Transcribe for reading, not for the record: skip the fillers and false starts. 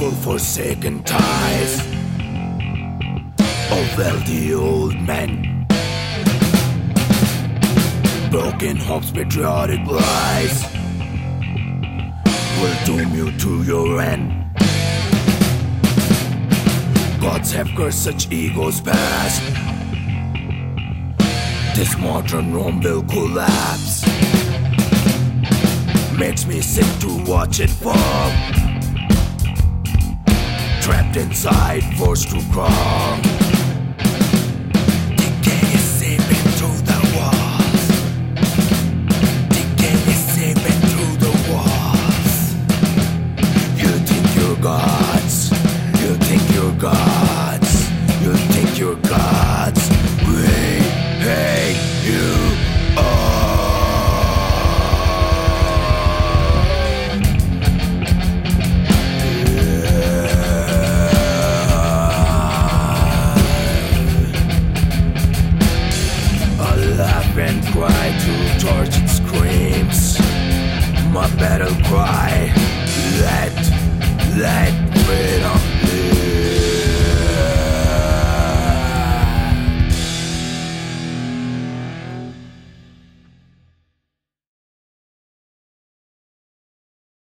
forsaken ties of wealthy old men, broken hopes, patriotic lies will doom you to your end. Gods have cursed such egos past. This modern Rome will collapse. Makes me sick to watch it fall. Trapped inside, forced to crawl. Decay is seeping through the walls. Decay is seeping through the walls. You think you're gods. You think you're gods. You think you're gods. We hate you all. And cry to tortured screams. My battle cry